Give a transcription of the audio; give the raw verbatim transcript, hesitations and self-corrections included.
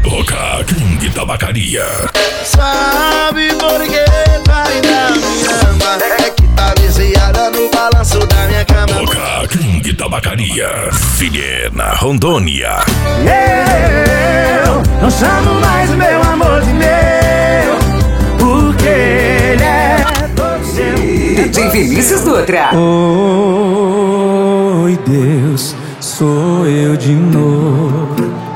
Boca King Tabacaria. Sabe por que tu ainda me ama? É que tá viciada no balanço da minha cama. Boca King Tabacaria. Vilhena, Rondônia. Eu não chamo mais meu amor de meu, porque ele é todo seu. D J Vinícius Dutra. Oi, Deus, sou eu de novo.